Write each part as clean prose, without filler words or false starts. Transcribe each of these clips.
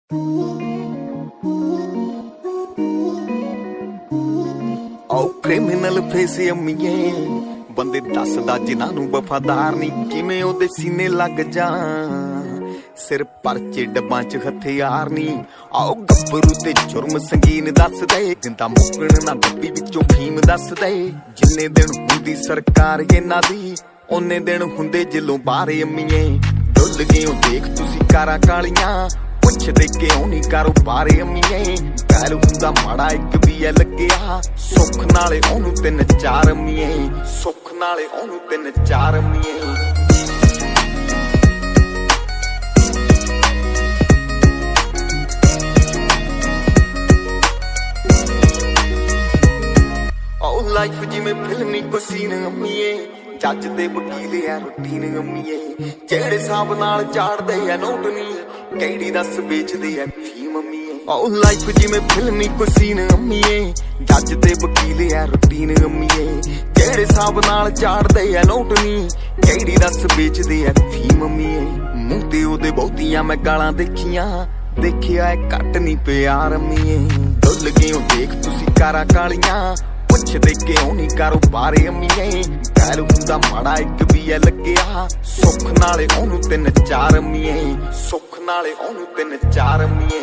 ਆਓ criminal face ਅੰਮੀਏ ਬੰਦੇ ਦੱਸਦਾ ਜਿਨ੍ਹਾਂ ਨੂੰ ਵਫਾਦਾਰ ਨਹੀਂ ਕਿਵੇਂ ਉਹਦੇ ਸੀਨੇ ਲੱਗ ਜਾ ਸਿਰ ਪਰਚੇ ਡੱਬਾਂ 'ਚ ਹਥਿਆਰ ਨਹੀਂ। ਆਓ ਗੱਭਰੂ ਤੇ ਜੁਰਮ ਸੰਗੀਨ ਦੱਸ ਦੇ ਜਿੰਦਾ ਮੁੱਕਣ ਨਾ ਡੱਬੀ ਵਿੱਚੋਂ ਫੀਮ ਦੱਸ ਦੇ। ਜਿੰਨੇ ਦਿਨ ਹੁੰਦੀ ਸਰਕਾਰ ਇਹਨਾਂ ਦੀ ਉਹਨੇ ਦਿਨ ਹੁੰਦੇ ਜਿਲੋਂ ਬਾਹਰ ਅੰਮੀਏ। ਡੁੱਲ ਗਏ ਹੋ ਦੇਖ ਤੁਸੀਂ ਕਾਰਾਂ ਕਾਲੀਆਂ ਪੁੱਛਦੇ ਕਿਉਂ ਨਹੀਂ ਕਾਰੋਬਾਰ ਅੰਮੀਏ। ਗੱਲ ਹੁੰਦਾ ਮਾੜਾ ਇੱਕ ਵੀ ਐ ਲੱਗਿਆ ਸੁੱਖ ਨਾਲੇ ਉਹਨੂੰ 3-4 ਅੰਮੀਏ। ਸੁੱਖ ਨਾਲੇ ਉਹਨੂੰ 3-4 ਅੰਮੀਏ। ਲਾਈਫ ਜਿਵੇਂ ਫਿਲਮੀ ਕੋ ਸੀਨ ਅੰਮੀਏ। ਜੱਜ ਤੇ ਵਕੀਲ ਆ ਰੂਟੀਨ ਅੰਮੀਏ। ਜਿਹੜੇ ਹਿਸਾਬ ਨਾਲ ਚਾੜਦੇ ਆ ਨੋਟ ਨਹੀਂ ਕਿਹੜੀ ਦੱਸ ਵੇਚਦੇ ਆ ਫੀਮ ਅੰਮੀਏ। ਆਹ ਲਾਈਫ ਜਿਵੇਂ ਫਿਲਮੀ ਕੋ ਸੀਨ ਅੰਮੀਏ। ਜੱਜ ਤੇ ਵਕੀਲ ਆ ਰੂਟੀਨ ਅੰਮੀਏ। ਜਿਹੜੇ ਹਿਸਾਬ ਨਾਲ ਚਾੜਦੇ ਆ ਨੋਟ ਨਹੀਂ ਕਿਹੜੀ ਦੱਸ ਵੇਚਦੇ ਆ ਫੀਮ ਅੰਮੀਏ। ਮੂੰਹ ਤੇ ਉਹਦੇ ਬਹੁਤੀਆਂ ਮੈਂ ਗਾਲਾਂ ਦੇਖਿਆ ਘੱਟ ਨਹੀਂ ਪਿਆਰ ਅੰਮੀਏ। ਡੁੱਲ ਗਏ ਹੋ ਦੇਖ ਤੁਸੀਂ ਕਾਰਾਂ ਕਾਲੀਆਂ ਪੁੱਛਦੇ ਕਿਉਂ ਨਹੀਂ ਕਾਰੋਬਾਰ ਅੰਮੀਏ। ਗੱਲ ਹੁੰਦਾ ਮਾੜਾ ਇੱਕ ਵੀ ਐ ਲੱਗਿਆ ਸੁੱਖ ਨਾਲੇ ਉਹਨੂੰ 3-4 ਅੰਮੀਏ। ਸੁੱਖ ਨਾਲੇ ਉਹਨੂੰ 3-4 ਅੰਮੀਏ।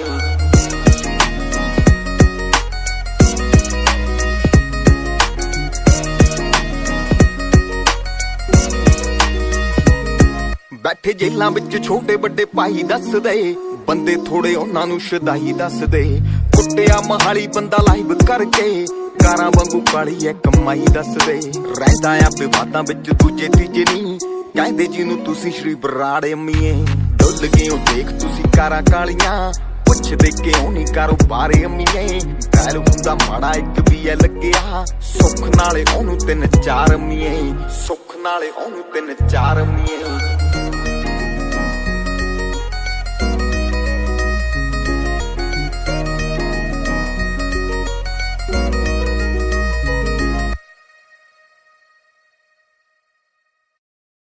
ਬੈਠੇ ਜੇਲਾਂ ਵਿੱਚ ਛੋਟੇ ਵੱਡੇ ਭਾਈ ਦੱਸਦੇ ਬੰਦੇ ਥੋੜੇ ਉਹਨਾਂ ਨੂੰ ਸ਼ਦਾਈ ਦੱਸਦੇ। ਕੁੱਟਿਆ ਮਹਾਲੀ ਬੰਦਾ ਲਾਈਵ ਕਰਕੇ ਕਾਰਾਂ ਵਾਂਗੂ ਕਾਲੀ ਐ ਕਮਾਈ ਦੱਸਦੇ। ਰਹਿੰਦਾ ਆ ਵਿਵਾਦਾਂ ਵਿੱਚ ਦੂਜੇ ਤੀਜੇ ਨਹੀਂ ਕਹਿੰਦੇ ਜਿਹਨੂੰ ਤੁਸੀਂ ਸ਼੍ਰੀ ਬਰਾੜ ਅੰਮੀਏ। ਡੁੱਲ ਗਏ ਹੋ ਦੇਖ ਤੁਸੀਂ ਕਾਰਾਂ ਕਾਲੀਆਂ ਪੁੱਛਦੇ ਕਿਉਂ ਨਹੀਂ ਕਾਰੋਬਾਰ ਅੰਮੀਏ। ਗੱਲ ਹੁੰਦਾ ਮਾੜਾ ਇੱਕ ਵੀ ਐ ਲੱਗਿਆ ਸੁੱਖ ਨਾਲੇ ਉਹਨੂੰ 3-4 ਅੰਮੀਏ। ਸੁੱਖ ਨਾਲੇ ਉਹਨੂੰ 3-4 ਅੰਮੀਏ।